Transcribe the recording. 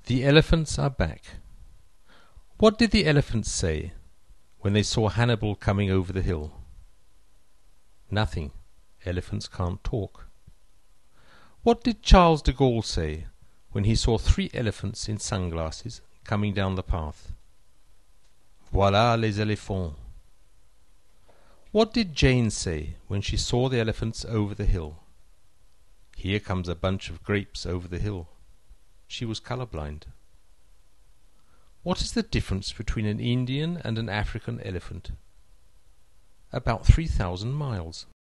The elephants are back. What did the elephants say when they saw Hannibal coming over the hill? Nothing. Elephants can't talk. What did Charles de Gaulle say when he saw 3 elephants in sunglasses coming down the path? Voilà les éléphants. What did Jane say when she saw the elephants over the hill? Here comes a bunch of grapes over the hill. She was colourblind. What is the difference between an Indian and an African elephant? About 3,000 miles.